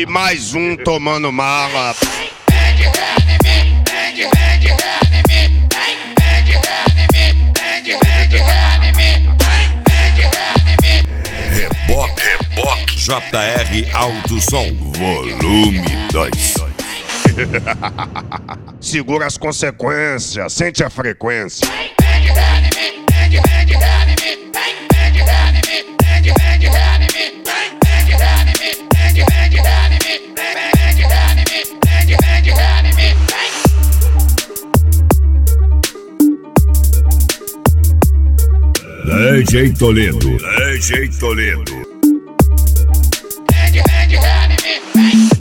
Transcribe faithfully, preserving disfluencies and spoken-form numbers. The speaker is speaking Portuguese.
mais um tomando mala. Reboque, reboque, J R Alto Som, volume dois. Segura as consequências, sente a frequência. D J Toledo, D J Toledo.